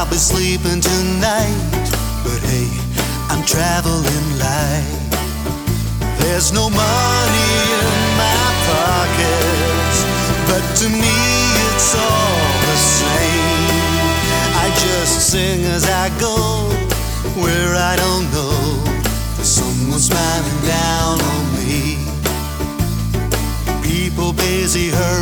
be sleeping tonight, but hey, I'm traveling light. There's no money in my pockets, but to me it's all the same. I just sing as I go, where I don't know there's someone smiling down on me. People busy hurrying